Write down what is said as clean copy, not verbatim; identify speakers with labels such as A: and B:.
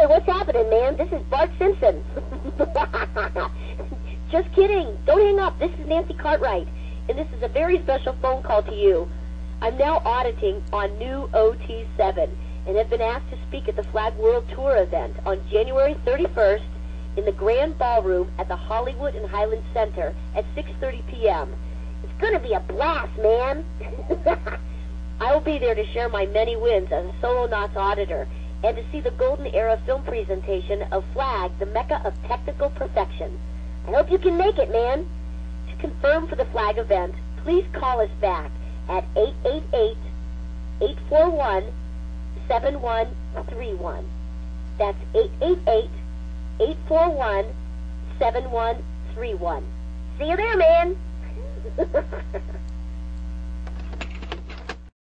A: Hey, what's happening, man? This is Bart Simpson. Just kidding. Don't hang up. This is Nancy Cartwright, and this is a very special phone call to you. I'm now auditing on new OT7 and have been asked to speak at the Flag World Tour event on January 31st in the Grand Ballroom at the Hollywood and Highland Center at 6:30 p.m. It's going to be a blast, man. I will be there to share my many wins as a Solo Knots auditor and to see the Golden Era film presentation of Flag, the Mecca of Technical Perfection. I hope you can make it, man. To confirm for the Flag event, please call us back at 888-841-7131. That's 888-841-7131. See you there, man.